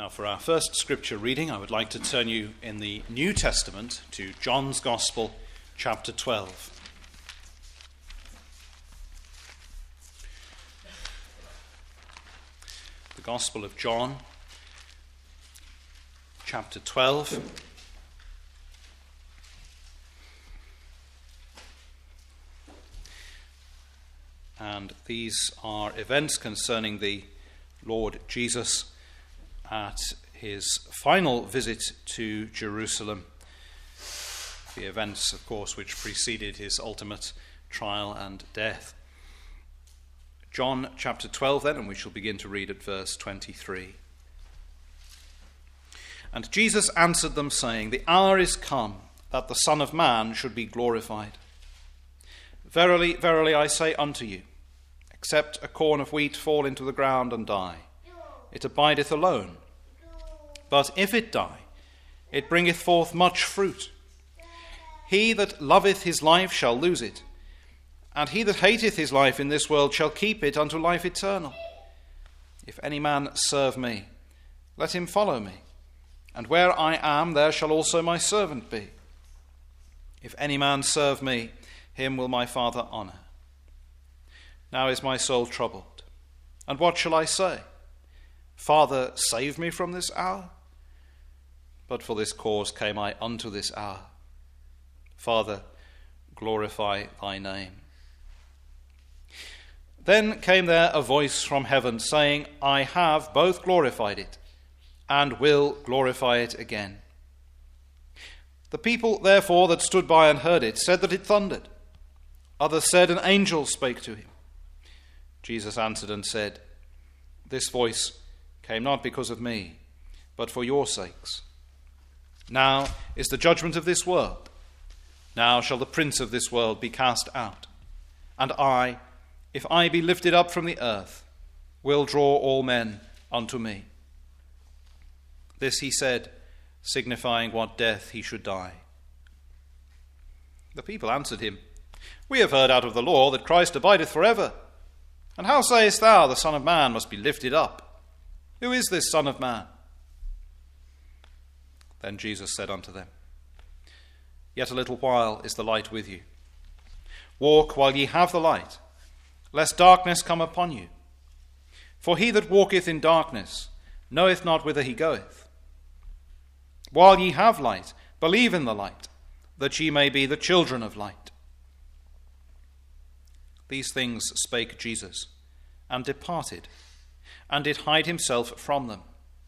Now, for our first scripture reading, I would like to turn you in the New Testament to John's Gospel, chapter 12. The Gospel of John, chapter 12. And these are events concerning the Lord Jesus at his final visit to Jerusalem. The events, of course, which preceded his ultimate trial and death. John chapter 12 then, and we shall begin to read at verse 23. And Jesus answered them, saying, The hour is come, that the Son of Man should be glorified. Verily, verily, I say unto you, except a corn of wheat fall into the ground and die, it abideth alone. But if it die, it bringeth forth much fruit. He that loveth his life shall lose it, and he that hateth his life in this world shall keep it unto life eternal. If any man serve me, let him follow me, and where I am, there shall also my servant be. If any man serve me, him will my Father honour. Now is my soul troubled, and what shall I say? Father, save me from this hour? But for this cause came I unto this hour. Father, glorify thy name. Then came there a voice from heaven, saying, I have both glorified it, and will glorify it again. The people, therefore, that stood by and heard it, said that it thundered. Others said, an angel spake to him. Jesus answered and said, This voice came not because of me, but for your sakes. Now is the judgment of this world. Now shall the prince of this world be cast out. And I, if I be lifted up from the earth, will draw all men unto me. This he said, signifying what death he should die. The people answered him, We have heard out of the law that Christ abideth forever. And how sayest thou, the Son of Man must be lifted up? Who is this Son of Man? Then Jesus said unto them, Yet a little while is the light with you. Walk while ye have the light, lest darkness come upon you. For he that walketh in darkness knoweth not whither he goeth. While ye have light, believe in the light, that ye may be the children of light. These things spake Jesus, and departed, and did hide himself from them.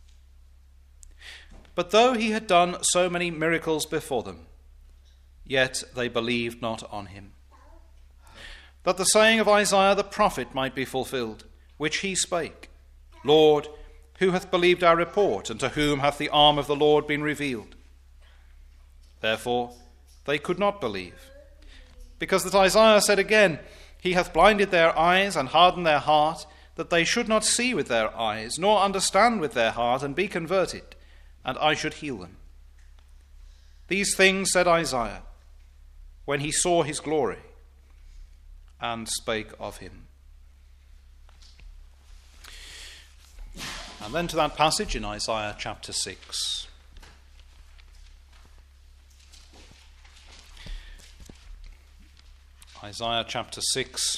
But though he had done so many miracles before them, yet they believed not on him. That the saying of Isaiah the prophet might be fulfilled, which he spake, Lord, who hath believed our report, and to whom hath the arm of the Lord been revealed? Therefore they could not believe, because that Isaiah said again, He hath blinded their eyes and hardened their heart, that they should not see with their eyes, nor understand with their heart, and be converted, and I should heal them. These things said Isaiah, when he saw his glory, and spake of him. And then to that passage in Isaiah chapter 6. Isaiah chapter 6.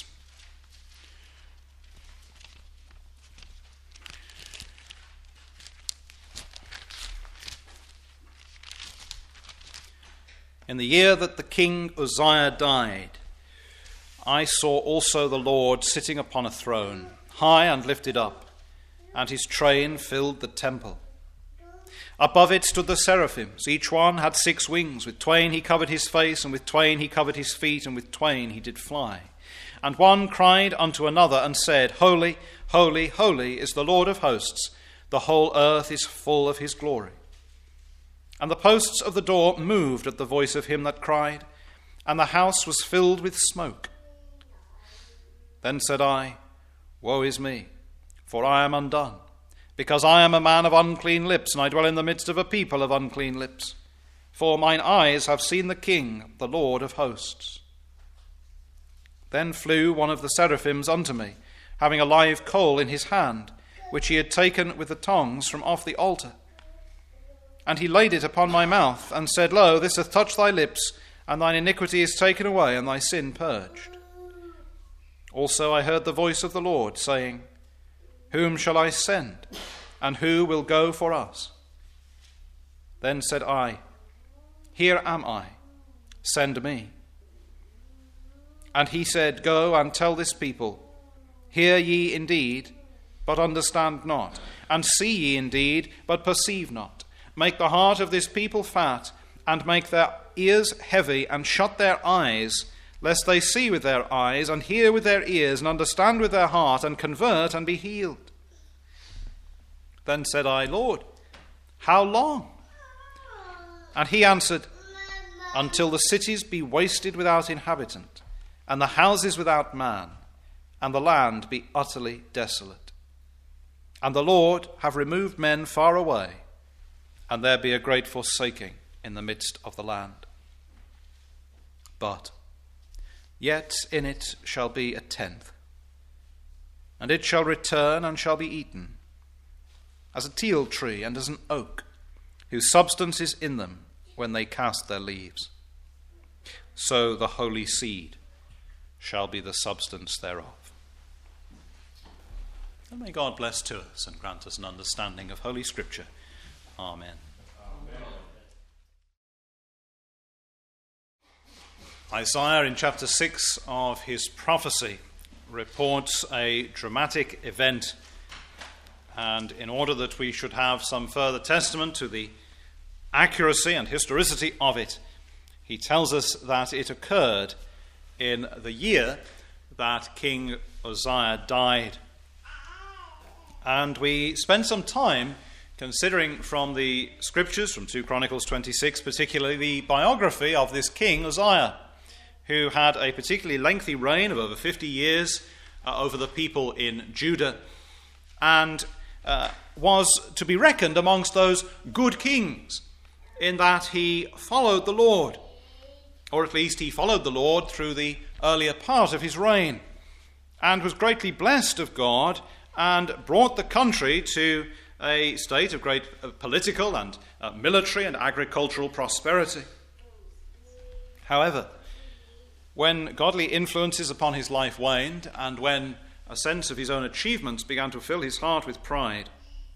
In the year that the king Uzziah died, I saw also the Lord sitting upon a throne, high and lifted up, and his train filled the temple. Above it stood the seraphims. Each one had 6 wings. With twain he covered his face, and with twain he covered his feet, and with twain he did fly. And one cried unto another and said, Holy, holy, holy is the Lord of hosts. The whole earth is full of his glory. And the posts of the door moved at the voice of him that cried, and the house was filled with smoke. Then said I, Woe is me, for I am undone, because I am a man of unclean lips, and I dwell in the midst of a people of unclean lips. For mine eyes have seen the King, the Lord of hosts. Then flew one of the seraphims unto me, having a live coal in his hand, which he had taken with the tongs from off the altar. And he laid it upon my mouth, and said, Lo, this hath touched thy lips, and thine iniquity is taken away, and thy sin purged. Also I heard the voice of the Lord, saying, Whom shall I send, and who will go for us? Then said I, Here am I, send me. And he said, Go and tell this people, Hear ye indeed, but understand not, and see ye indeed, but perceive not. Make the heart of this people fat, and make their ears heavy, and shut their eyes, lest they see with their eyes, and hear with their ears, and understand with their heart, and convert, and be healed. Then said I, Lord, how long? And he answered, Until the cities be wasted without inhabitant, and the houses without man, and the land be utterly desolate. And the Lord have removed men far away, and there be a great forsaking in the midst of the land. But yet in it shall be a tenth, and it shall return and shall be eaten, as a teil tree and as an oak, whose substance is in them when they cast their leaves. So the holy seed shall be the substance thereof. And may God bless to us and grant us an understanding of Holy Scripture. Amen. Isaiah in chapter 6 of his prophecy reports a dramatic event, and in order that we should have some further testament to the accuracy and historicity of it, he tells us that it occurred in the year that King Uzziah died. And we spent some time considering from the scriptures, from 2 Chronicles 26 particularly, the biography of this king Uzziah, who had a particularly lengthy reign of over 50 years over the people in Judah, and was to be reckoned amongst those good kings, in that he followed the Lord, or at least he followed the Lord through the earlier part of his reign, and was greatly blessed of God, and brought the country to a state of great political and military and agricultural prosperity. However, when godly influences upon his life waned, and when a sense of his own achievements began to fill his heart with pride,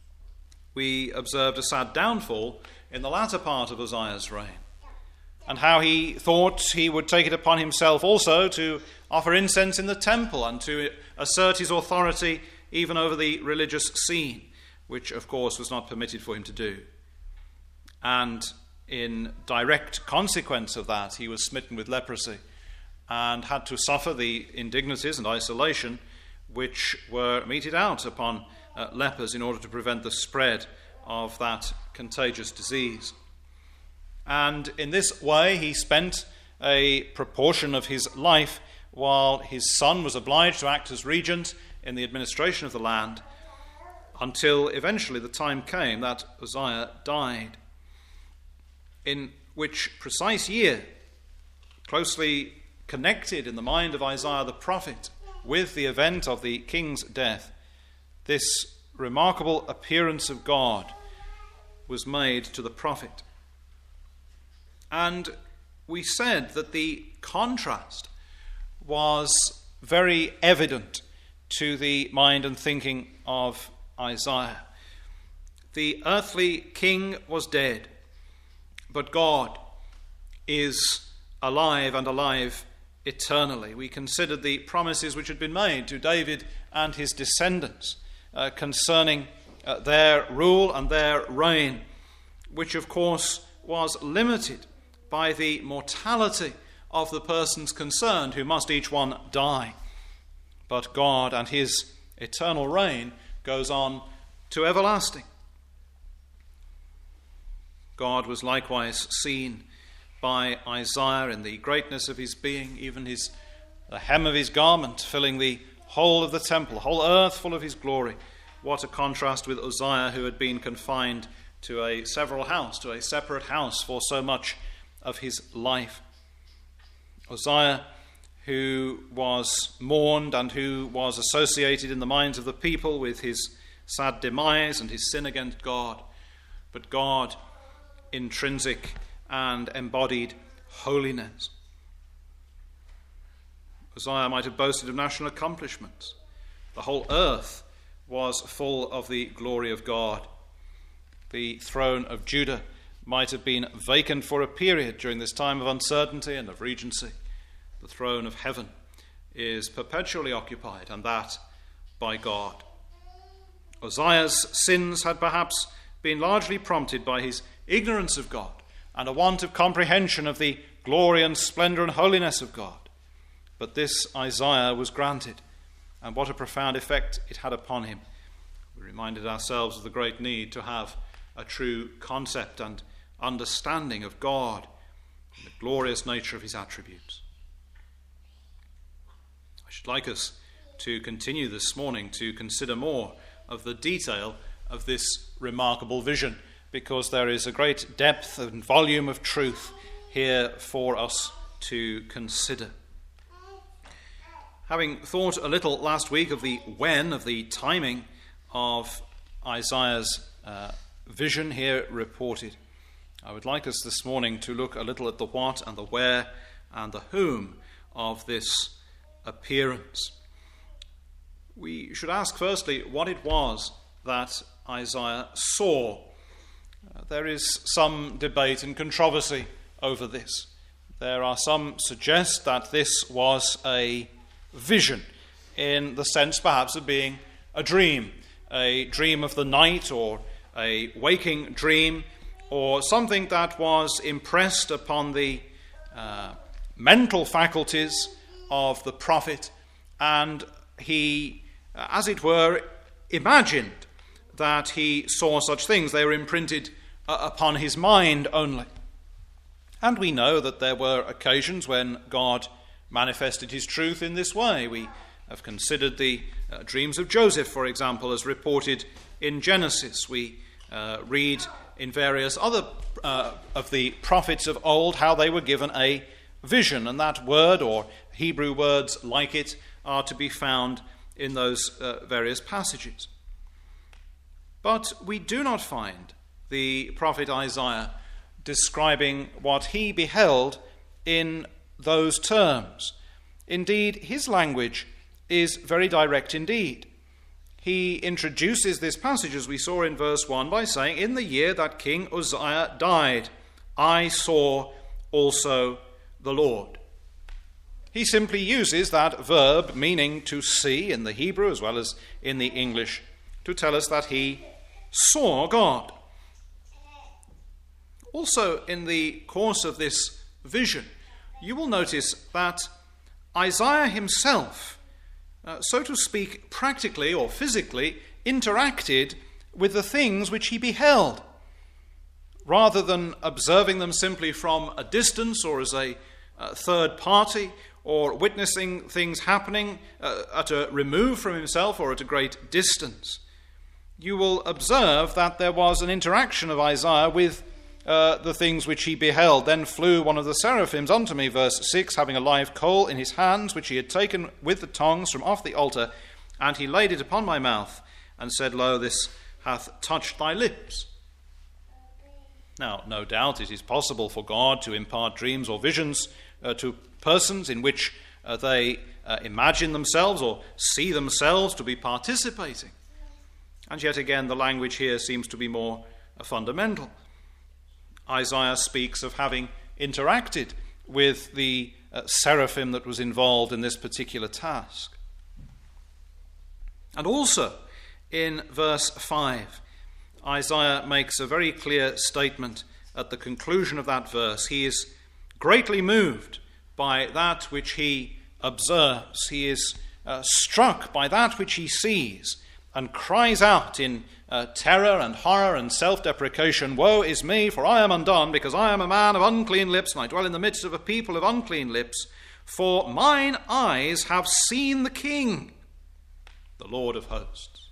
we observed a sad downfall in the latter part of Uzziah's reign, and how he thought he would take it upon himself also to offer incense in the temple and to assert his authority even over the religious scene, which of course was not permitted for him to do. And in direct consequence of that, he was smitten with leprosy and had to suffer the indignities and isolation which were meted out upon lepers in order to prevent the spread of that contagious disease. And in this way he spent a proportion of his life while his son was obliged to act as regent in the administration of the land, until eventually the time came that Uzziah died, in which precise year, closely connected in the mind of Isaiah the prophet with the event of the king's death, this remarkable appearance of God was made to the prophet. And we said that the contrast was very evident to the mind and thinking of Isaiah. The earthly king was dead, but God is alive, and alive eternally. We considered the promises which had been made to David and his descendants concerning their rule and their reign, which of course was limited by the mortality of the persons concerned, who must each one die. But God and his eternal reign goes on to everlasting. God was likewise seen by Isaiah in the greatness of his being, even the hem of his garment filling the whole of the temple, the whole earth full of his glory. What a contrast with Uzziah, who had been confined to a separate house for so much of his life. Uzziah, who was mourned and who was associated in the minds of the people with his sad demise and his sin against God, but God, intrinsic and embodied holiness. Uzziah might have boasted of national accomplishments. The whole earth was full of the glory of God. The throne of Judah might have been vacant for a period during this time of uncertainty and of regency. The throne of heaven is perpetually occupied, and that by God. Uzziah's sins had perhaps been largely prompted by his ignorance of God and a want of comprehension of the glory and splendor and holiness of God. But this Isaiah was granted, and what a profound effect it had upon him. We reminded ourselves of the great need to have a true concept and understanding of God and the glorious nature of his attributes. I should like us to continue this morning to consider more of the detail of this remarkable vision, because there is a great depth and volume of truth here for us to consider. Having thought a little last week of the when, of the timing of Isaiah's vision here reported, I would like us this morning to look a little at the what and the where and the whom of this appearance. We should ask firstly what it was that Isaiah saw. There is some debate and controversy over this. There are some suggest that this was a vision, in the sense perhaps of being a dream of the night, or a waking dream, or something that was impressed upon the mental faculties of the prophet, and he, as it were, imagined that he saw such things. They were imprinted upon his mind only. And we know that there were occasions when God manifested his truth in this way. We have considered the dreams of Joseph, for example, as reported in Genesis. We read in various other of the prophets of old how they were given a vision, and that word, or Hebrew words like it, are to be found in those various passages. But we do not find the prophet Isaiah describing what he beheld in those terms. Indeed, his language is very direct indeed. He introduces this passage, as we saw in verse 1, by saying, "In the year that King Uzziah died, I saw also the Lord." He simply uses that verb meaning to see in the Hebrew as well as in the English to tell us that he saw God. Also, in the course of this vision, you will notice that Isaiah himself, so to speak, practically or physically interacted with the things which he beheld. Rather than observing them simply from a distance or as a third party, or witnessing things happening at a remove from himself or at a great distance, you will observe that there was an interaction of Isaiah with the things which he beheld. "Then flew one of the seraphims unto me," verse 6, "having a live coal in his hands, which he had taken with the tongs from off the altar, and he laid it upon my mouth, and said, Lo, this hath touched thy lips." Now, no doubt it is possible for God to impart dreams or visions to persons in which they imagine themselves or see themselves to be participating. And yet again, the language here seems to be more fundamental. Isaiah speaks of having interacted with the seraphim that was involved in this particular task. And also, in verse 5, Isaiah makes a very clear statement at the conclusion of that verse. He is greatly moved by that which he observes. He is struck by that which he sees, and cries out in terror and horror and self-deprecation, "Woe is me, for I am undone, because I am a man of unclean lips, and I dwell in the midst of a people of unclean lips. For mine eyes have seen the King, the Lord of hosts."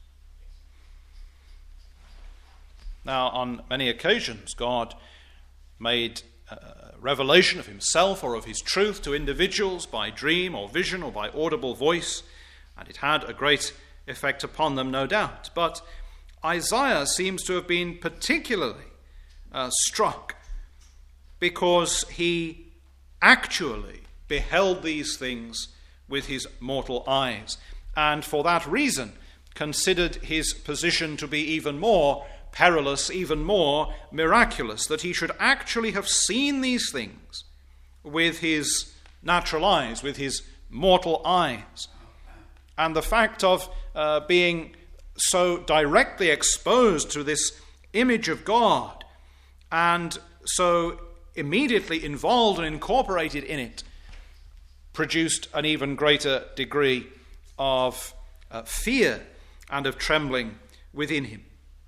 Now, on many occasions, God made revelation of himself or of his truth to individuals by dream or vision or by audible voice, and it had a great effect upon them, no doubt. But Isaiah seems to have been particularly struck because he actually beheld these things with his mortal eyes, and for that reason considered his position to be even more perilous, even more miraculous, that he should actually have seen these things with his natural eyes, with his mortal eyes. And the fact of being so directly exposed to this image of God and so immediately involved and incorporated in it produced an even greater degree of fear and of trembling within him.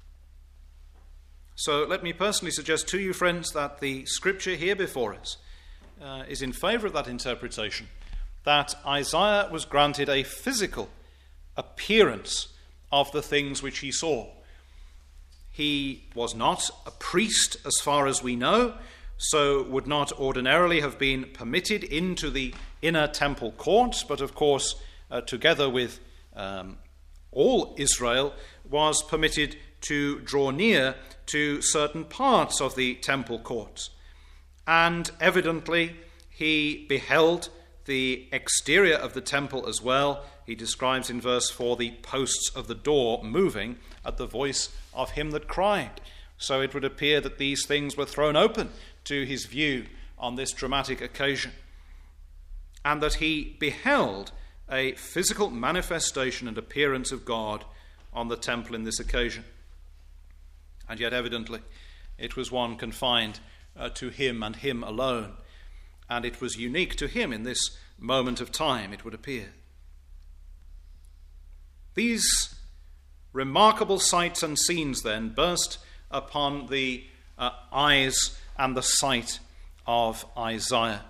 So let me personally suggest to you, friends, that the scripture here before us is in favour of that interpretation, that Isaiah was granted a physical appearance of the things which he saw. He was not a priest, as far as we know, so would not ordinarily have been permitted into the inner temple courts, but of course, together with all Israel, was permitted to draw near to certain parts of the temple courts. And evidently, he beheld the exterior of the temple as well. He describes in verse 4 the posts of the door moving at the voice of him that cried. So it would appear that these things were thrown open to his view on this dramatic occasion, and that he beheld a physical manifestation and appearance of God on the temple in this occasion. And yet evidently it was one confined to him and him alone, and it was unique to him in this moment of time, it would appear. These remarkable sights and scenes then burst upon the eyes and the sight of Isaiah.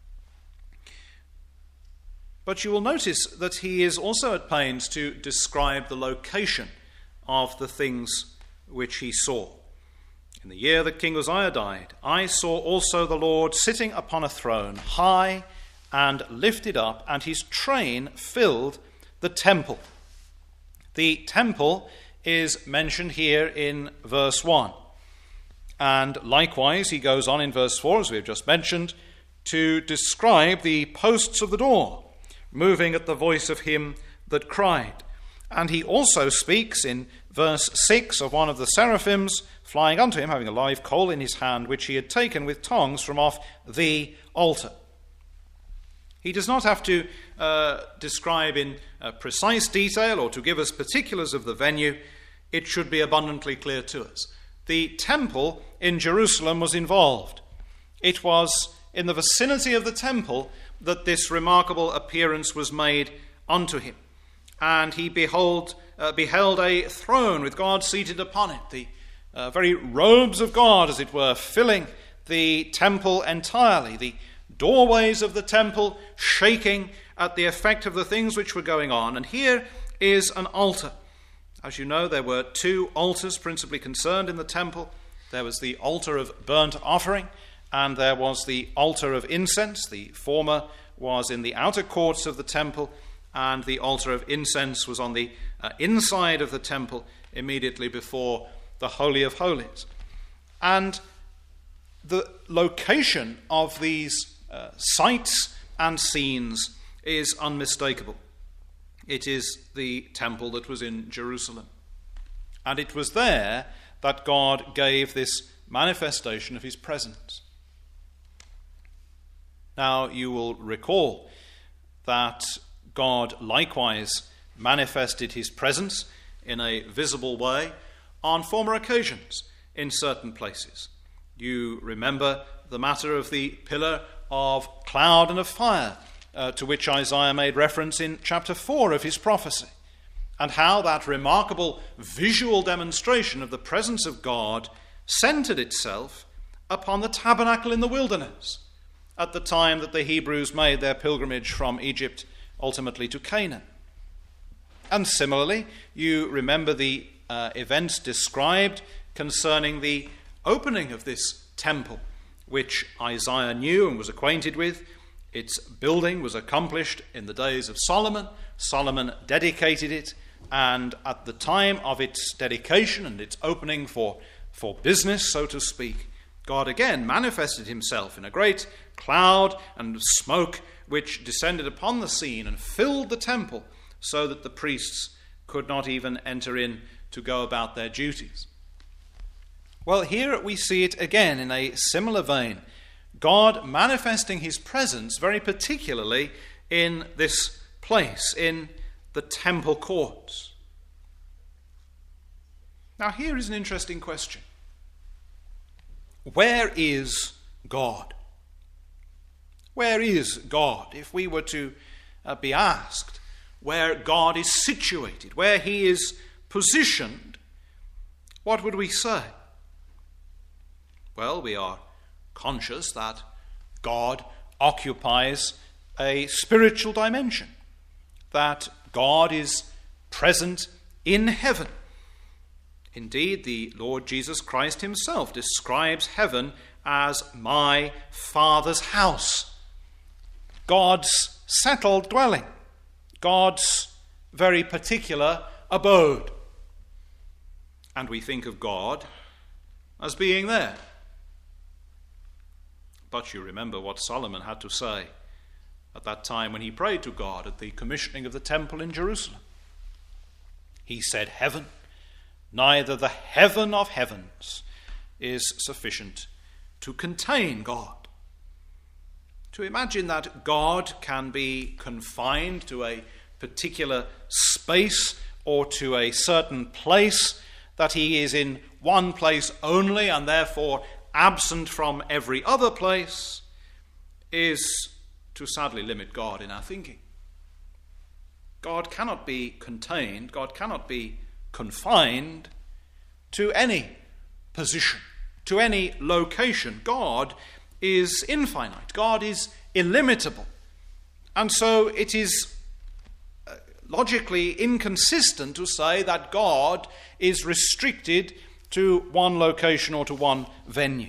But you will notice that he is also at pains to describe the location of the things which he saw. In the year that King Uzziah died, I saw also the Lord sitting upon a throne, high and lifted up, and his train filled the temple. The temple is mentioned here in verse 1. And likewise, he goes on in verse 4, as we have just mentioned, to describe the posts of the door, moving at the voice of him that cried. And he also speaks in verse 6 of one of the seraphims flying unto him, having a live coal in his hand, which he had taken with tongs from off the altar. He does not have to describe in precise detail or to give us particulars of the venue. It should be abundantly clear to us. The temple in Jerusalem was involved. It was in the vicinity of the temple that this remarkable appearance was made unto him. And he beheld a throne with God seated upon it, the very robes of God, as it were, filling the temple entirely, the doorways of the temple shaking at the effect of the things which were going on. And here is an altar. As you know, there were two altars principally concerned in the temple. There was the altar of burnt offering, and there was the altar of incense. The former was in the outer courts of the temple, and the altar of incense was on the inside of the temple, immediately before the Holy of Holies. And the location of these sights and scenes is unmistakable. It is the temple that was in Jerusalem. And it was there that God gave this manifestation of his presence. Now, you will recall that God likewise manifested his presence in a visible way on former occasions in certain places. You remember the matter of the pillar of cloud and of fire, to which Isaiah made reference in chapter 4 of his prophecy, and how that remarkable visual demonstration of the presence of God centered itself upon the tabernacle in the wilderness at the time that the Hebrews made their pilgrimage from Egypt ultimately to Canaan. And similarly, you remember the events described concerning the opening of this temple, which Isaiah knew and was acquainted with. Its building was accomplished in the days of Solomon. Solomon dedicated it. And at the time of its dedication and its opening for business, so to speak, God again manifested himself in a great cloud and smoke which descended upon the scene and filled the temple so that the priests could not even enter in to go about their duties. Well, here we see it again in a similar vein. God manifesting his presence very particularly in this place, in the temple courts. Now here is an interesting question. Where is God? Where is God? If we were to be asked where God is situated, where he is positioned, what would we say? Well, we are conscious that God occupies a spiritual dimension, that God is present in heaven. Indeed, the Lord Jesus Christ himself describes heaven as my Father's house, God's settled dwelling, God's very particular abode. And we think of God as being there. But you remember what Solomon had to say at that time when he prayed to God at the commissioning of the temple in Jerusalem. He said, "Heaven, neither the heaven of heavens is sufficient to contain God." To imagine that God can be confined to a particular space or to a certain place, that he is in one place only and therefore absent from every other place, is to sadly limit God in our thinking. God cannot be contained, God cannot be confined to any position, to any location. God is infinite, God is illimitable. And so it is logically inconsistent to say that God is restricted to one location or to one venue.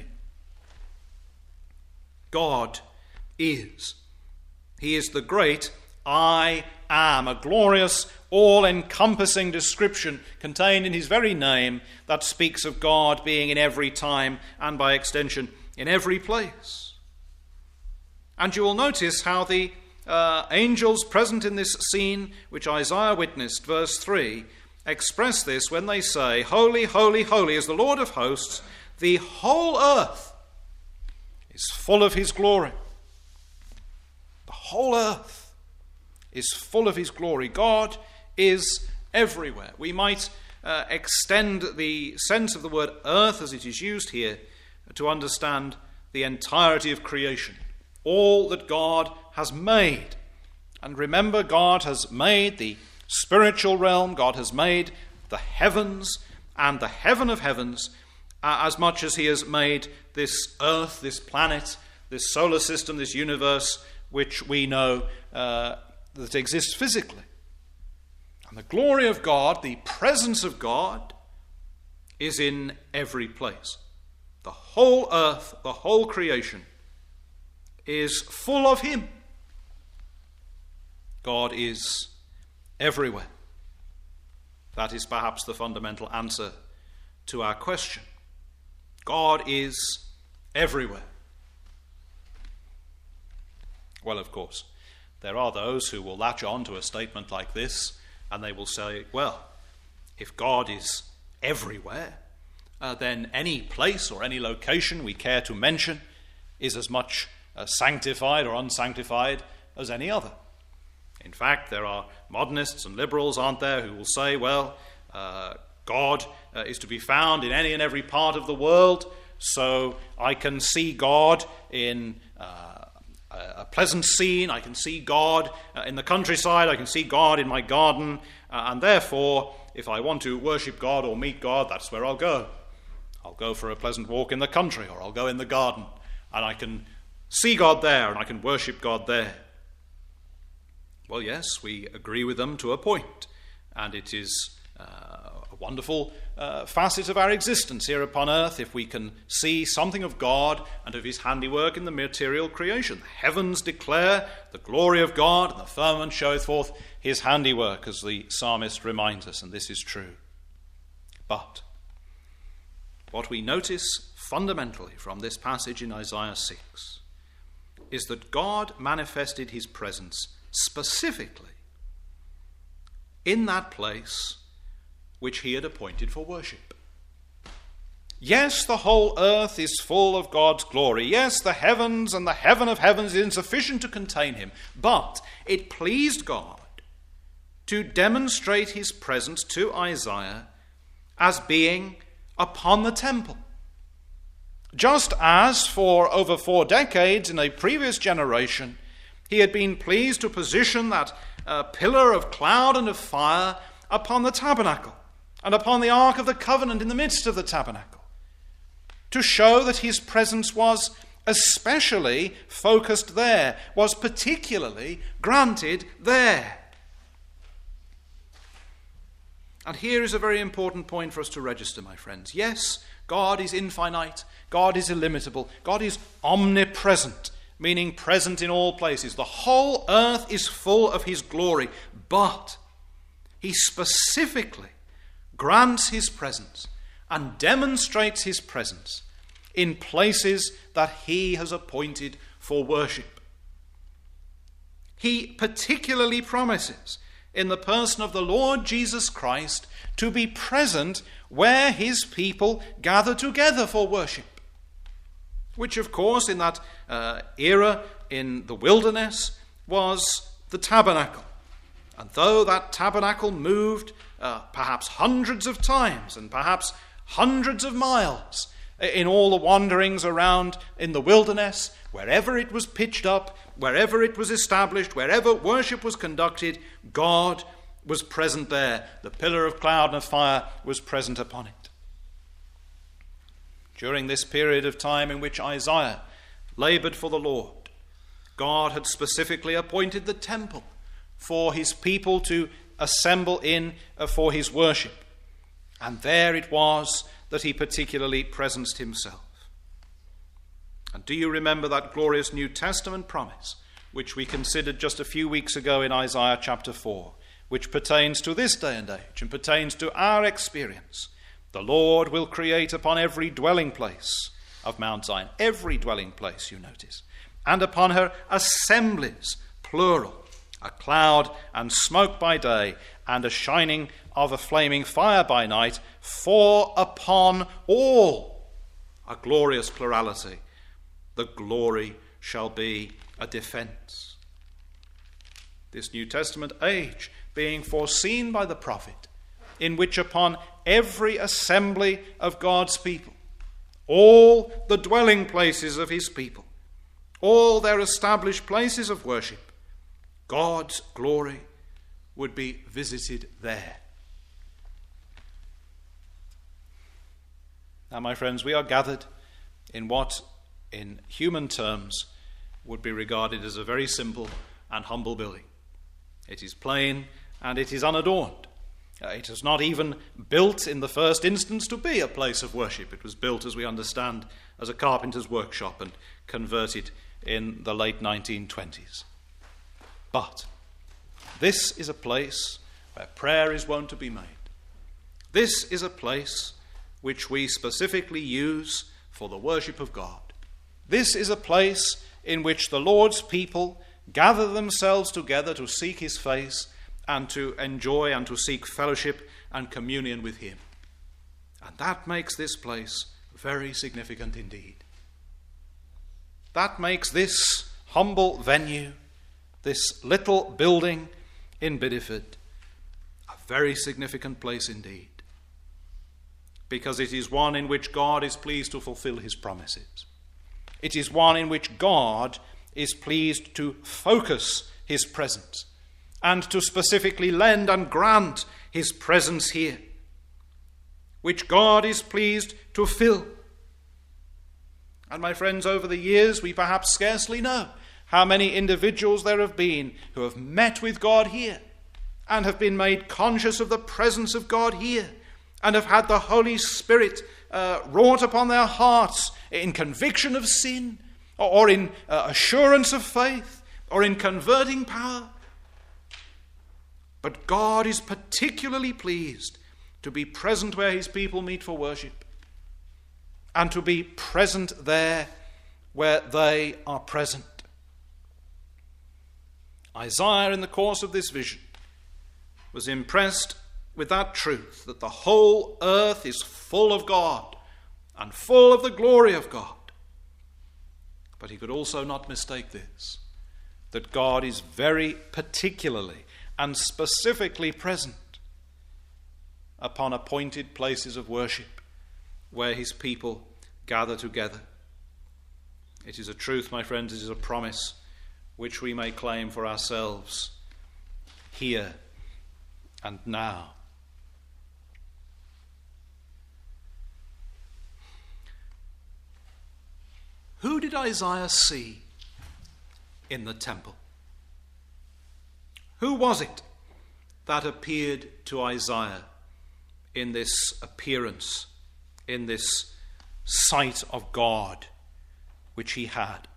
God is. He is the great I am, a glorious, all-encompassing description contained in his very name that speaks of God being in every time and by extension in every place. And you will notice how the angels present in this scene, which Isaiah witnessed, verse 3, express this when they say, "Holy, holy, holy is the Lord of hosts. The whole earth is full of his glory." The whole earth is full of his glory. God is everywhere. We might extend the sense of the word earth as it is used here to understand the entirety of creation, all that God has made. And remember, God has made the spiritual realm, God has made the heavens and the heaven of heavens, as much as he has made this earth, this planet, this solar system, this universe, which we know that exists physically. And the glory of God, the presence of God, is in every place. The whole earth, the whole creation, is full of him. God is everywhere. That is perhaps the fundamental answer to our question. God is everywhere. Well, of course, there are those who will latch on to a statement like this and they will say, well, if God is everywhere, then any place or any location we care to mention is as much sanctified or unsanctified as any other. In fact, there are modernists and liberals, aren't there, who will say, well, God is to be found in any and every part of the world, so I can see God in a pleasant scene, I can see God in the countryside, I can see God in my garden, and therefore, if I want to worship God or meet God, that's where I'll go. I'll go for a pleasant walk in the country, or I'll go in the garden, and I can see God there, and I can worship God there. Well, yes, we agree with them to a point, and it is A wonderful facet of our existence here upon earth, if we can see something of God and of his handiwork in the material creation. The heavens declare the glory of God, and the firmament showeth forth his handiwork, as the psalmist reminds us, and this is true. But what we notice fundamentally from this passage in Isaiah 6 is that God manifested his presence specifically in that place which he had appointed for worship. Yes, the whole earth is full of God's glory. Yes, the heavens and the heaven of heavens is insufficient to contain him. But it pleased God to demonstrate his presence to Isaiah as being upon the temple. Just as for over 4 decades in a previous generation, he had been pleased to position that pillar of cloud and of fire upon the tabernacle and upon the Ark of the Covenant in the midst of the tabernacle, to show that his presence was especially focused there, was particularly granted there. And here is a very important point for us to register, my friends. Yes, God is infinite, God is illimitable, God is omnipresent, meaning present in all places. The whole earth is full of his glory, but he specifically grants his presence and demonstrates his presence in places that he has appointed for worship. He particularly promises, in the person of the Lord Jesus Christ, to be present where his people gather together for worship, which of course in that era in the wilderness was the tabernacle. And though that tabernacle moved perhaps hundreds of times and perhaps hundreds of miles in all the wanderings around in the wilderness, wherever it was pitched up, wherever it was established, wherever worship was conducted, God was present there. The pillar of cloud and of fire was present upon it. During this period of time in which Isaiah labored for the Lord, God had specifically appointed the temple for his people to assemble in for his worship. And there it was that he particularly presenced himself. And do you remember that glorious New Testament promise, which we considered just a few weeks ago in Isaiah chapter 4, which pertains to this day and age and pertains to our experience? The Lord will create upon every dwelling place of Mount Zion, every dwelling place, you notice, and upon her assemblies, plural, a cloud and smoke by day, and a shining of a flaming fire by night, for upon all, a glorious plurality, the glory shall be a defense. This New Testament age being foreseen by the prophet, in which upon every assembly of God's people, all the dwelling places of his people, all their established places of worship, God's glory would be visited there. Now, my friends, we are gathered in what, in human terms, would be regarded as a very simple and humble building. It is plain and it is unadorned. It was not even built in the first instance to be a place of worship. It was built, as we understand, as a carpenter's workshop and converted in the late 1920s. But this is a place where prayer is wont to be made. This is a place which we specifically use for the worship of God. This is a place in which the Lord's people gather themselves together to seek his face and to enjoy and to seek fellowship and communion with him. And that makes this place very significant indeed. That makes this humble venue, this little building in Bideford, a very significant place indeed, because it is one in which God is pleased to fulfill his promises. It is one in which God is pleased to focus his presence and to specifically lend and grant his presence here, which God is pleased to fill. And my friends, over the years we perhaps scarcely know how many individuals there have been who have met with God here and have been made conscious of the presence of God here, and have had the Holy Spirit wrought upon their hearts in conviction of sin, or in assurance of faith, or in converting power. But God is particularly pleased to be present where his people meet for worship, and to be present there where they are present. Isaiah, in the course of this vision, was impressed with that truth, that the whole earth is full of God and full of the glory of God. But he could also not mistake this, that God is very particularly and specifically present upon appointed places of worship where his people gather together. It is a truth, my friends, it is a promise which we may claim for ourselves here and now. Who did Isaiah see in the temple? Who was it that appeared to Isaiah in this appearance, in this sight of God which he had?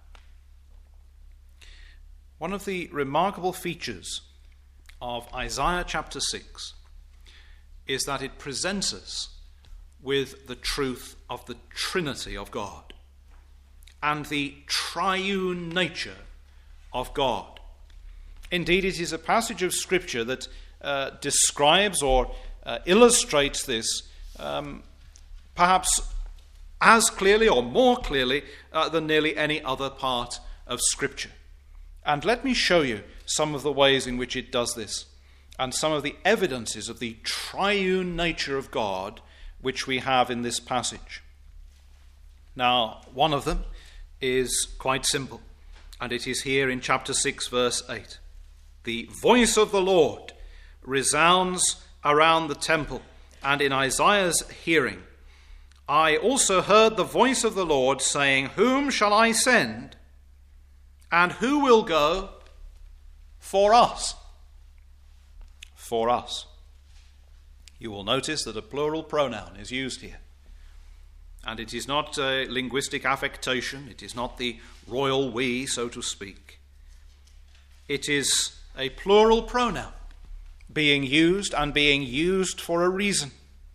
One of the remarkable features of Isaiah chapter 6 is that it presents us with the truth of the Trinity of God and the triune nature of God. Indeed, it is a passage of Scripture that describes or illustrates this perhaps as clearly or more clearly than nearly any other part of Scripture. And let me show you some of the ways in which it does this, and some of the evidences of the triune nature of God which we have in this passage. Now, one of them is quite simple, and it is here in chapter 6, verse 8. The voice of the Lord resounds around the temple, and in Isaiah's hearing, I also heard the voice of the Lord saying, Whom shall I send? And who will go for us? For us. You will notice that a plural pronoun is used here. And it is not a linguistic affectation. It is not the royal we, so to speak. It is a plural pronoun being used, and being used for a reason.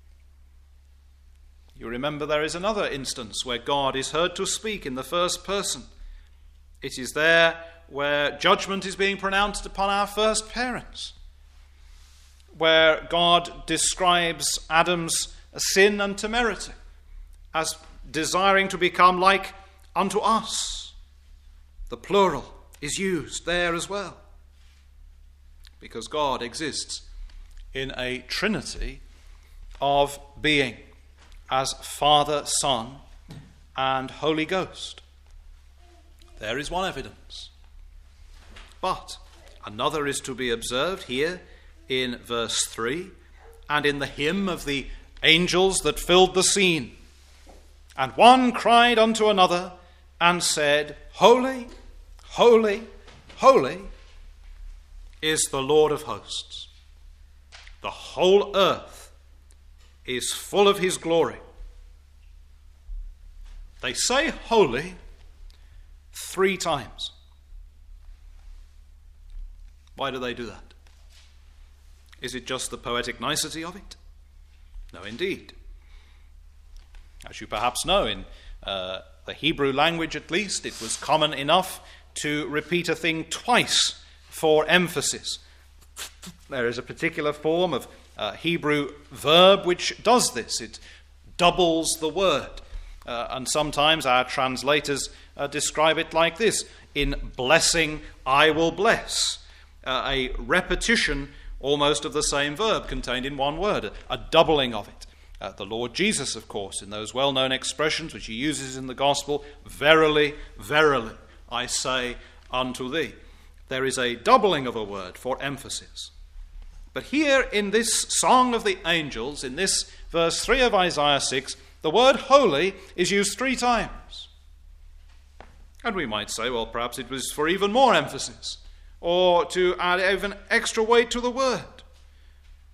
You remember there is another instance where God is heard to speak in the first person. It is there where judgment is being pronounced upon our first parents, where God describes Adam's sin and temerity as desiring to become like unto us. The plural is used there as well, because God exists in a trinity of being as Father, Son, and Holy Ghost. There is one evidence. But another is to be observed here in verse 3 and in the hymn of the angels that filled the scene. And one cried unto another and said, Holy, holy, holy is the Lord of hosts. The whole earth is full of his glory. They say holy 3 times. Why do they do that? Is it just the poetic nicety of it? No, indeed. As you perhaps know, in the Hebrew language at least, it was common enough to repeat a thing twice for emphasis. There is a particular form of Hebrew verb which does this. It doubles the word. And sometimes our translators describe it like this: in blessing, I will bless. A repetition almost of the same verb contained in one word, a doubling of it. The Lord Jesus, of course, in those well-known expressions which he uses in the gospel, verily, verily, I say unto thee. There is a doubling of a word for emphasis. But here in this song of the angels, in this verse 3 of Isaiah 6, the word holy is used 3 times. And we might say, well, perhaps it was for even more emphasis, or to add even extra weight to the word.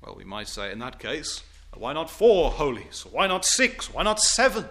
Well, we might say in that case, why not 4 holies? Why not 6? Why not 7?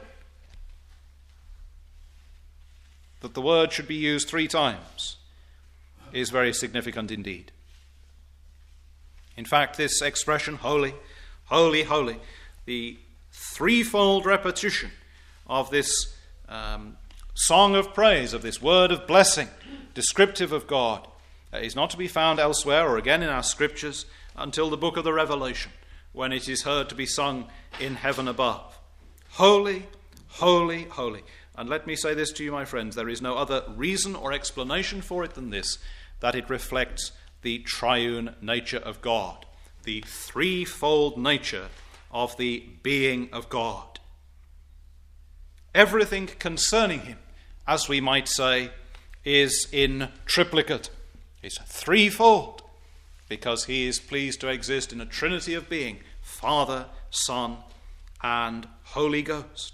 That the word should be used 3 times is very significant indeed. In fact, this expression, holy, holy, holy, the threefold repetition of this song of praise, of this word of blessing, descriptive of God, is not to be found elsewhere or again in our scriptures until the book of the Revelation, when it is heard to be sung in heaven above. Holy, holy, holy. And let me say this to you, my friends, there is no other reason or explanation for it than this, that it reflects the triune nature of God, the threefold nature of the being of God. Everything concerning him, as we might say, is in triplicate. It's threefold, because he is pleased to exist in a trinity of being, Father, Son, and Holy Ghost.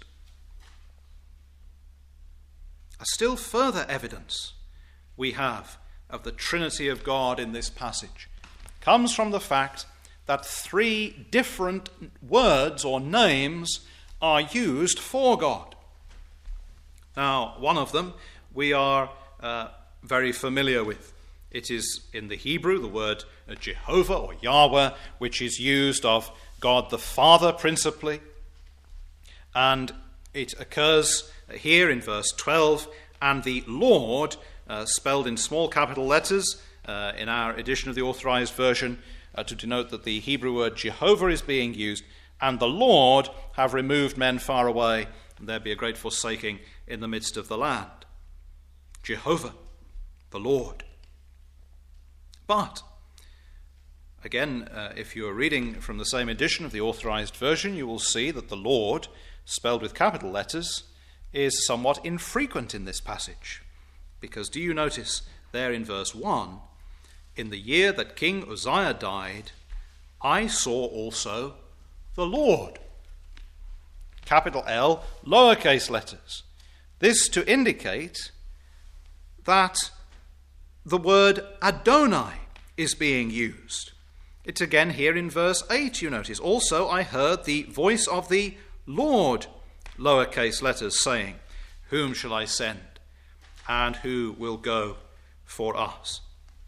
A still further evidence we have of the Trinity of God in this passage comes from the fact that 3 different words or names are used for God. Now, one of them we are very familiar with. It is in the Hebrew, the word Jehovah or Yahweh, which is used of God the Father principally. And it occurs here in verse 12, and the Lord, spelled in small capital letters in our edition of the Authorized Version, to denote that the Hebrew word Jehovah is being used, and the Lord have removed men far away, and there be a great forsaking in the midst of the land. Jehovah, the Lord. But, again, if you are reading from the same edition of the Authorized Version, you will see that the Lord, spelled with capital letters, is somewhat infrequent in this passage. Because do you notice there in verse 1, in the year that King Uzziah died, I saw also the Lord. Capital L, lowercase letters. This to indicate that the word Adonai is being used. It's again here in verse 8, you notice. Also I heard the voice of the Lord, lowercase letters, saying, whom shall I send, and who will go for us?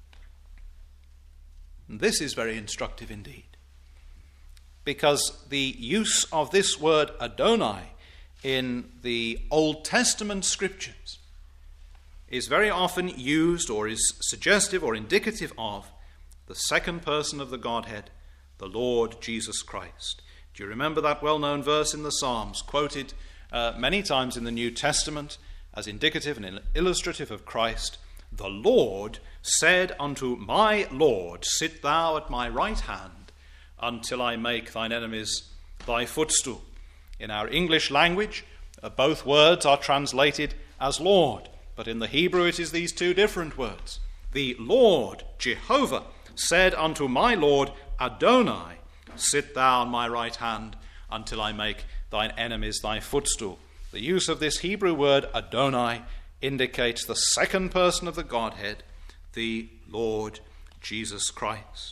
And this is very instructive indeed, because the use of this word Adonai in the Old Testament scriptures is very often used or is suggestive or indicative of the second person of the Godhead, the Lord Jesus Christ. Do you remember that well-known verse in the Psalms, quoted many times in the New Testament as indicative and illustrative of Christ? The Lord said unto my Lord, sit thou at my right hand until I make thine enemies thy footstool. In our English language, both words are translated as Lord, but in the Hebrew it is these 2 different words. The Lord, Jehovah, said unto my Lord Adonai, sit thou on my right hand until I make thine enemies thy footstool. The use of this Hebrew word Adonai indicates the second person of the Godhead, the Lord Jesus Christ.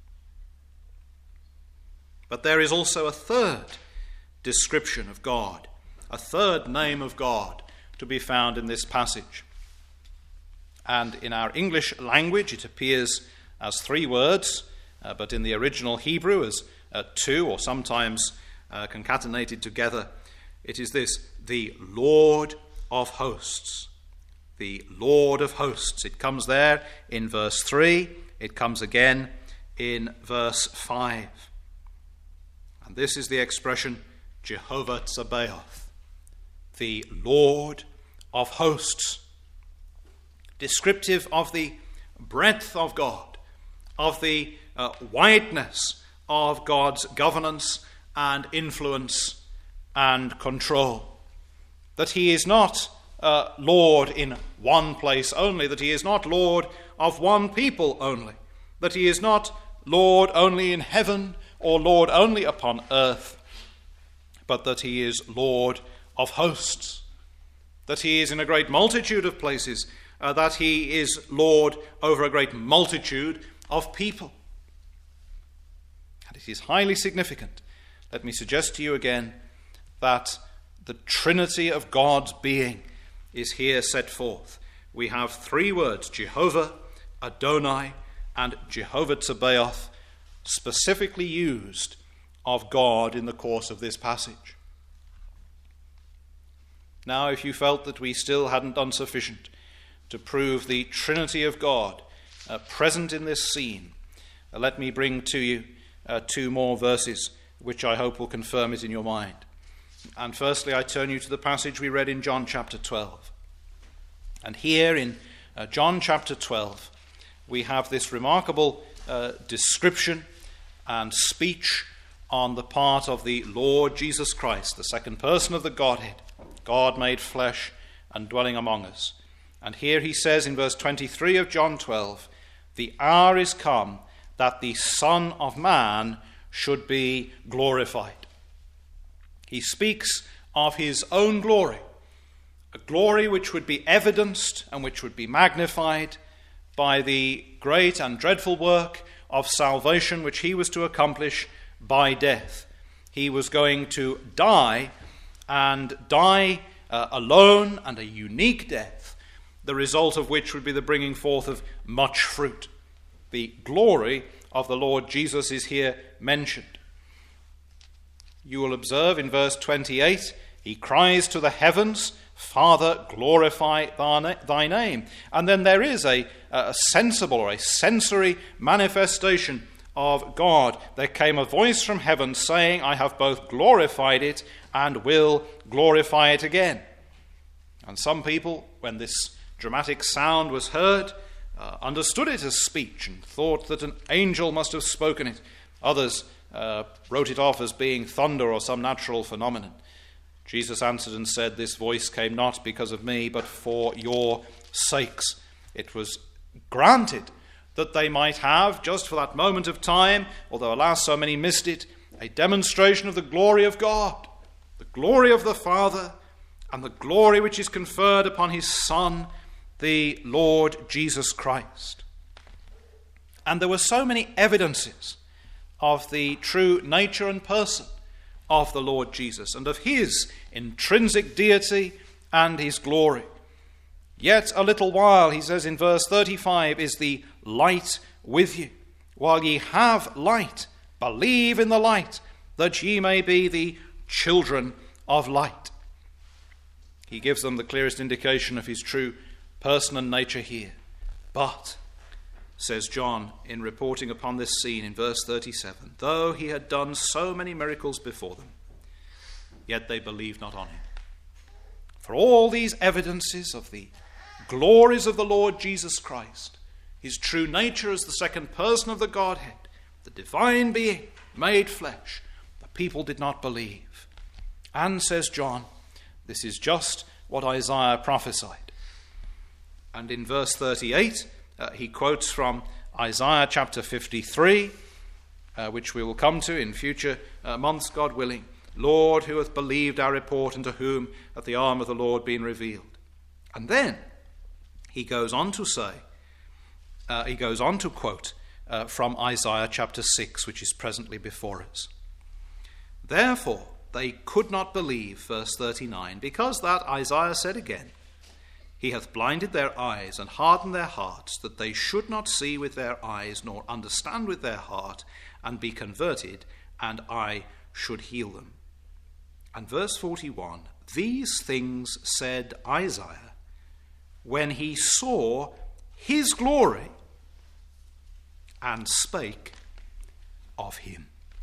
But there is also a third description of God, a third name of God to be found in this passage. And in our English language it appears as 3 words, but in the original Hebrew as 2, or sometimes concatenated together. It is this, the Lord of hosts. The Lord of hosts. It comes there in verse 3. It comes again in verse 5. And this is the expression Jehovah Tsabaoth, the Lord of hosts. Descriptive of the breadth of God, of the wideness of God's governance and influence and control. That he is not Lord in one place only, that he is not Lord of one people only, that he is not Lord only in heaven or Lord only upon earth, but that he is Lord of hosts, that he is in a great multitude of places, that he is Lord over a great multitude of people. And it is highly significant, let me suggest to you again that the Trinity of God's being is here set forth. We have three words, Jehovah, Adonai, and Jehovah Tsabaoth, specifically used of God in the course of this passage. Now, if you felt that we still hadn't done sufficient to prove the Trinity of God present in this scene, let me bring to you two more verses which I hope will confirm it in your mind. And firstly, I turn you to the passage we read in John chapter 12. And here in John chapter 12, we have this remarkable description and speech on the part of the Lord Jesus Christ, the second person of the Godhead, God made flesh and dwelling among us. And here he says in verse 23 of John 12, "The hour is come that the Son of Man should be glorified." He speaks of his own glory, a glory which would be evidenced and which would be magnified by the great and dreadful work of salvation which he was to accomplish by death. He was going to die, and die alone, and a unique death, the result of which would be the bringing forth of much fruit. The glory of the Lord Jesus is here mentioned. You will observe in verse 28, he cries to the heavens, "Father, glorify thy name." And then there is a sensible or a sensory manifestation of God. There came a voice from heaven saying, "I have both glorified it and will glorify it again." And some people, when this dramatic sound was heard, understood it as speech and thought that an angel must have spoken it. Others wrote it off as being thunder or some natural phenomenon. Jesus answered and said, "This voice came not because of me, but for your sakes." It was granted that they might have, just for that moment of time, although alas so many missed it, a demonstration of the glory of God, the glory of the Father, and the glory which is conferred upon his Son, the Lord Jesus Christ. And there were so many evidences of the true nature and person of the Lord Jesus and of his intrinsic deity and his glory. "Yet a little while," he says in verse 35, "is the light with you. While ye have light, believe in the light, that ye may be the children of light." He gives them the clearest indication of his true person and nature here. "But," says John in reporting upon this scene in verse 37, "though he had done so many miracles before them, yet they believed not on him." For all these evidences of the glories of the Lord Jesus Christ, his true nature as the second person of the Godhead, the divine being made flesh, the people did not believe. And, says John, this is just what Isaiah prophesied. And in verse 38, he quotes from Isaiah chapter 53, which we will come to in future months, God willing. "Lord, who hath believed our report, and to whom hath the arm of the Lord been revealed?" And then he goes on to quote from Isaiah chapter 6, which is presently before us. "Therefore they could not believe," verse 39, "because that," Isaiah said again, "he hath blinded their eyes and hardened their hearts, that they should not see with their eyes, nor understand with their heart, and be converted, and I should heal them." And verse 41, "These things said Isaiah when he saw his glory and spake of him."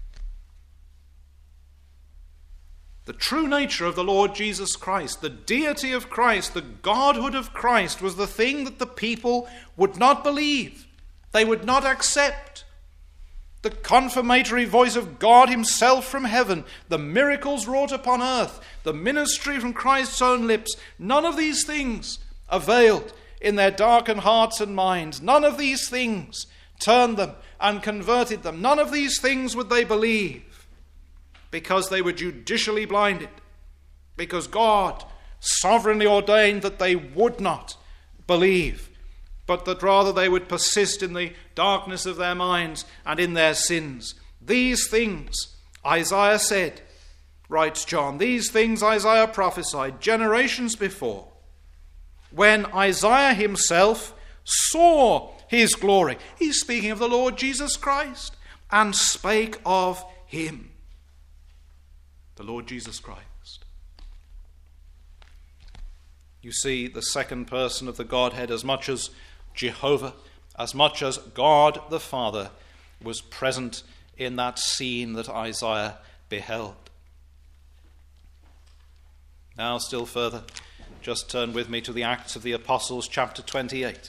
The true nature of the Lord Jesus Christ, the deity of Christ, the godhood of Christ, was the thing that the people would not believe. They would not accept. The confirmatory voice of God himself from heaven, the miracles wrought upon earth, the ministry from Christ's own lips, none of these things availed in their darkened hearts and minds. None of these things turned them and converted them. None of these things would they believe, because they were judicially blinded, because God sovereignly ordained that they would not believe, but that rather they would persist in the darkness of their minds and in their sins. These things Isaiah said, writes John, these things Isaiah prophesied generations before, when Isaiah himself saw his glory. He's speaking of the Lord Jesus Christ, and spake of him. The Lord Jesus Christ. You see, the second person of the Godhead, as much as Jehovah, as much as God the Father, was present in that scene that Isaiah beheld. Now, still further, just turn with me to the Acts of the Apostles, chapter 28.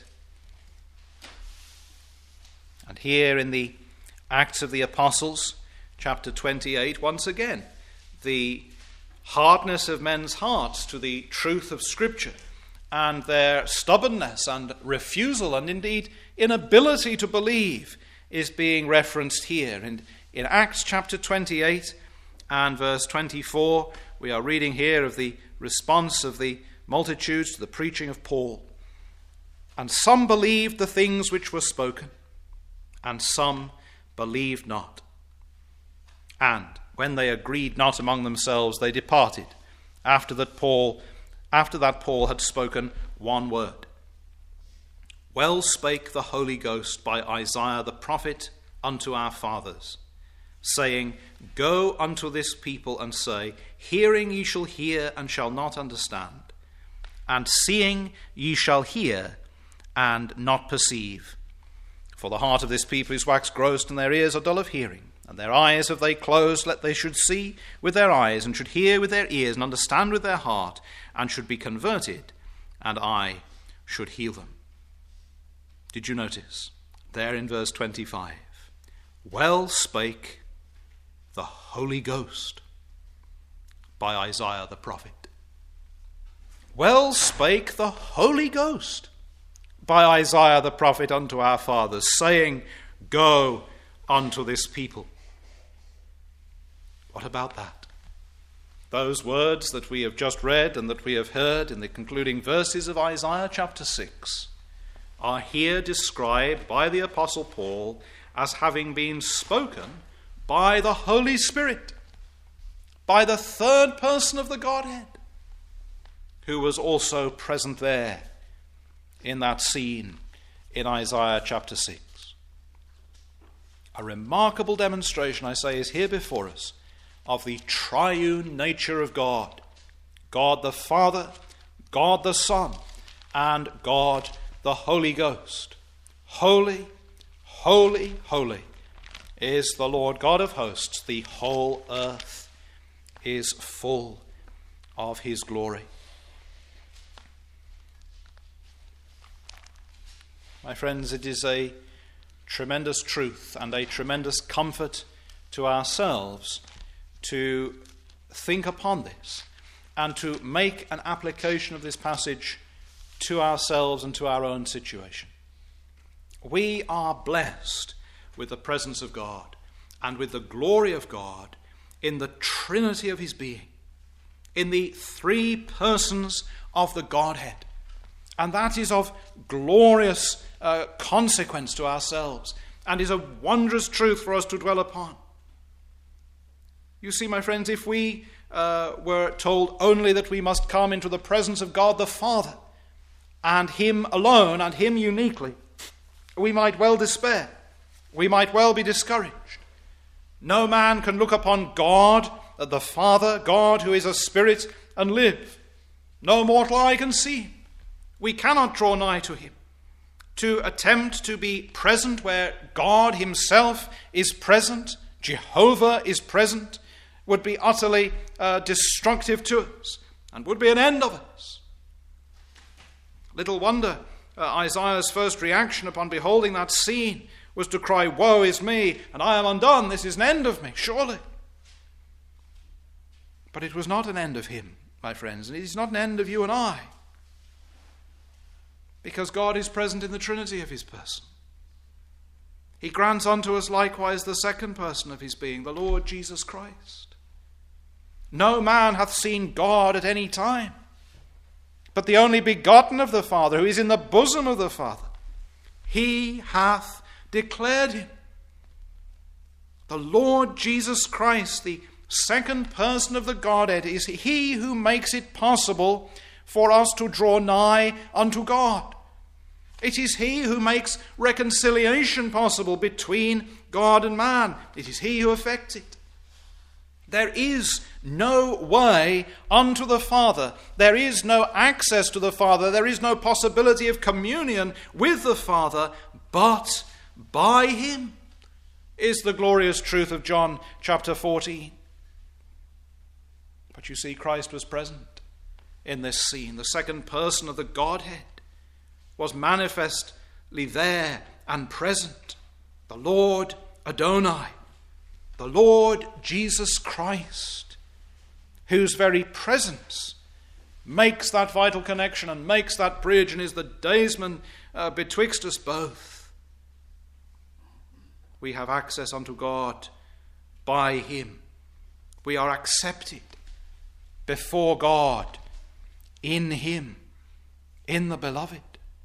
And here in the Acts of the Apostles, chapter 28, once again, the hardness of men's hearts to the truth of Scripture, and their stubbornness and refusal and indeed inability to believe is being referenced here. And in Acts chapter 28 and verse 24, we are reading here of the response of the multitudes to the preaching of Paul. And some believed the things which were spoken, and some believed not. And when they agreed not among themselves, they departed, after that Paul had spoken one word. Well spake the Holy Ghost by Isaiah the prophet unto our fathers, saying, Go unto this people and say, Hearing ye shall hear and shall not understand, and seeing ye shall hear and not perceive. For the heart of this people is waxed gross, and their ears are dull of hearing. And their eyes have they closed, lest they should see with their eyes, and should hear with their ears, and understand with their heart, and should be converted, and I should heal them. Did you notice? There in verse 25. Well spake the Holy Ghost by Isaiah the prophet. Well spake the Holy Ghost by Isaiah the prophet unto our fathers, saying, Go unto this people. What about that? Those words that we have just read and that we have heard in the concluding verses of Isaiah chapter 6 are here described by the Apostle Paul as having been spoken by the Holy Spirit, by the third person of the Godhead, who was also present there in that scene in Isaiah chapter 6. A remarkable demonstration, I say, is here before us of the triune nature of God. God the Father, God the Son, and God the Holy Ghost. Holy, holy, holy is the Lord God of hosts. The whole earth is full of his glory. My friends, it is a tremendous truth and a tremendous comfort to ourselves to think upon this and to make an application of this passage to ourselves and to our own situation. We are blessed with the presence of God and with the glory of God in the Trinity of his being, in the three persons of the Godhead. And that is of glorious consequence to ourselves and is a wondrous truth for us to dwell upon. You see, my friends, if we were told only that we must come into the presence of God the Father and him alone and him uniquely, we might well despair. We might well be discouraged. No man can look upon God, the Father, God who is a spirit, and live. No mortal eye can see him. We cannot draw nigh to him. To attempt to be present where God himself is present, Jehovah is present, would be utterly destructive to us and would be an end of us. Little wonder Isaiah's first reaction upon beholding that scene was to cry, Woe is me, and I am undone. This is an end of me, surely. But it was not an end of him, my friends, and it is not an end of you and I, because God is present in the Trinity of his person. He grants unto us likewise the second person of his being, the Lord Jesus Christ. No man hath seen God at any time, but the only begotten of the Father, who is in the bosom of the Father. He hath declared him. The Lord Jesus Christ, the second person of the Godhead, is he who makes it possible for us to draw nigh unto God. It is he who makes reconciliation possible between God and man. It is he who effects it. There is no way unto the Father. There is no access to the Father. There is no possibility of communion with the Father, but by him is the glorious truth of John chapter 14. But you see, Christ was present in this scene. The second person of the Godhead was manifestly there and present. The Lord Adonai, the Lord Jesus Christ, whose very presence makes that vital connection and makes that bridge and is the daysman betwixt us both. We have access unto God by him. We are accepted before God in him, in the beloved.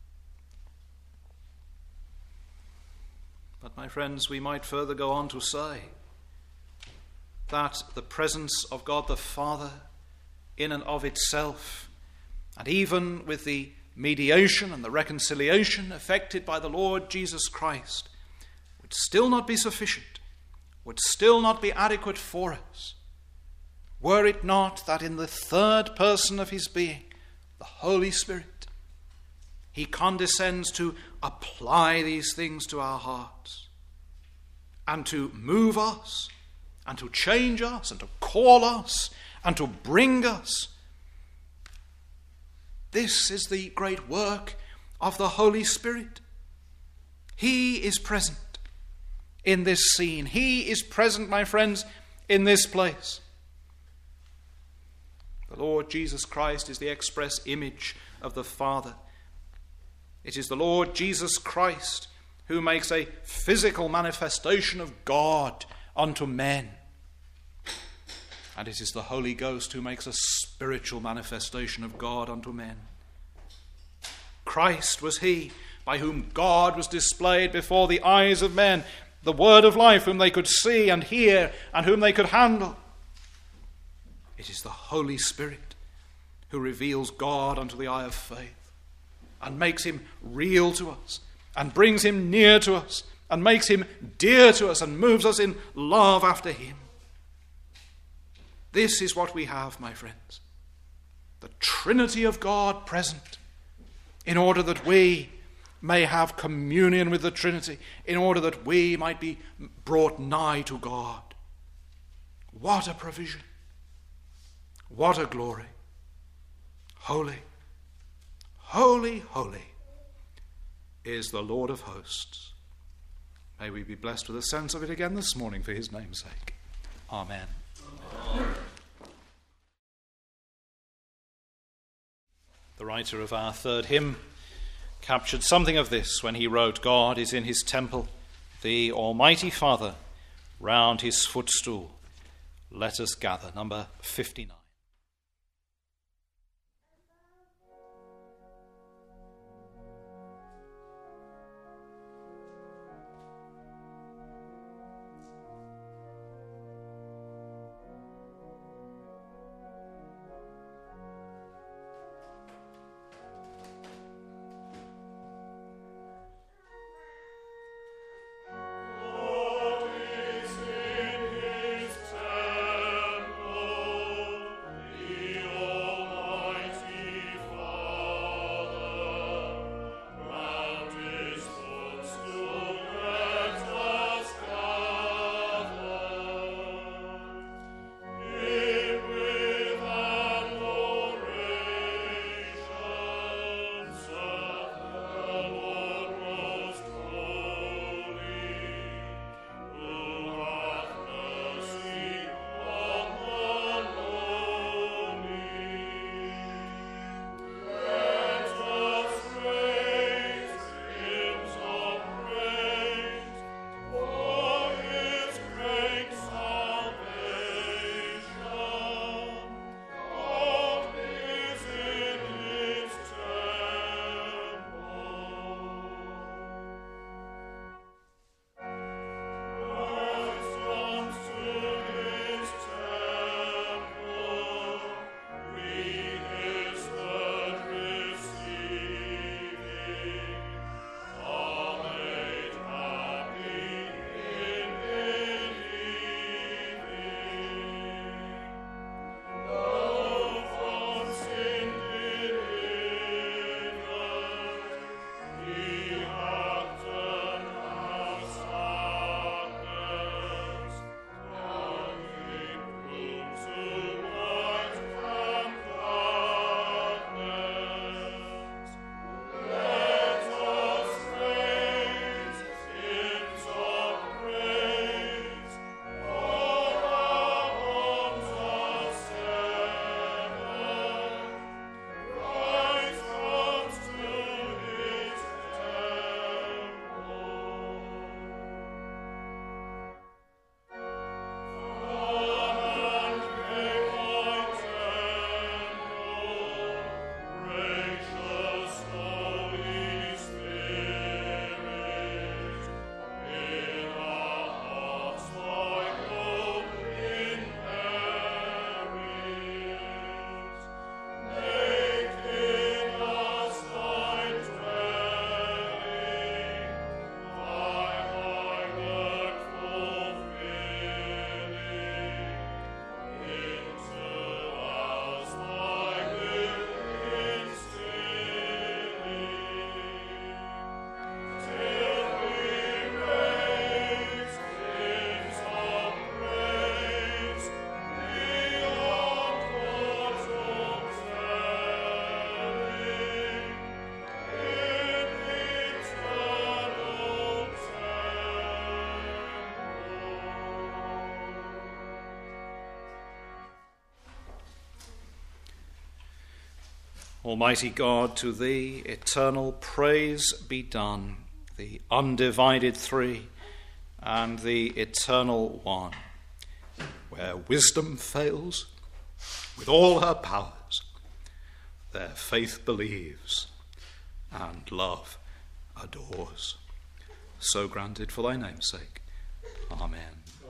But my friends, we might further go on to say that the presence of God the Father in and of itself, and even with the mediation and the reconciliation effected by the Lord Jesus Christ, would still not be sufficient, would still not be adequate for us, were it not that in the third person of his being, the Holy Spirit, he condescends to apply these things to our hearts and to move us and to change us and to call us and to bring us. This is the great work of the Holy Spirit. He is present in this scene. He is present, my friends, in this place. The Lord Jesus Christ is the express image of the Father. It is the Lord Jesus Christ who makes a physical manifestation of God unto men. And it is the Holy Ghost who makes a spiritual manifestation of God unto men. Christ was he by whom God was displayed before the eyes of men, the word of life whom they could see and hear and whom they could handle. It is the Holy Spirit who reveals God unto the eye of faith and makes him real to us and brings him near to us and makes him dear to us and moves us in love after him. This is what we have, my friends. The Trinity of God present in order that we may have communion with the Trinity, in order that we might be brought nigh to God. What a provision. What a glory. Holy, holy, holy is the Lord of hosts. May we be blessed with a sense of it again this morning for his name's sake. Amen. The writer of our third hymn captured something of this when he wrote, God is in his temple, the Almighty Father, round his footstool. Let us gather. Number 59. Almighty God, to thee eternal praise be done, the undivided three and the eternal one. Where wisdom fails, with all her powers, there faith believes and love adores. So granted for thy name's sake. Amen.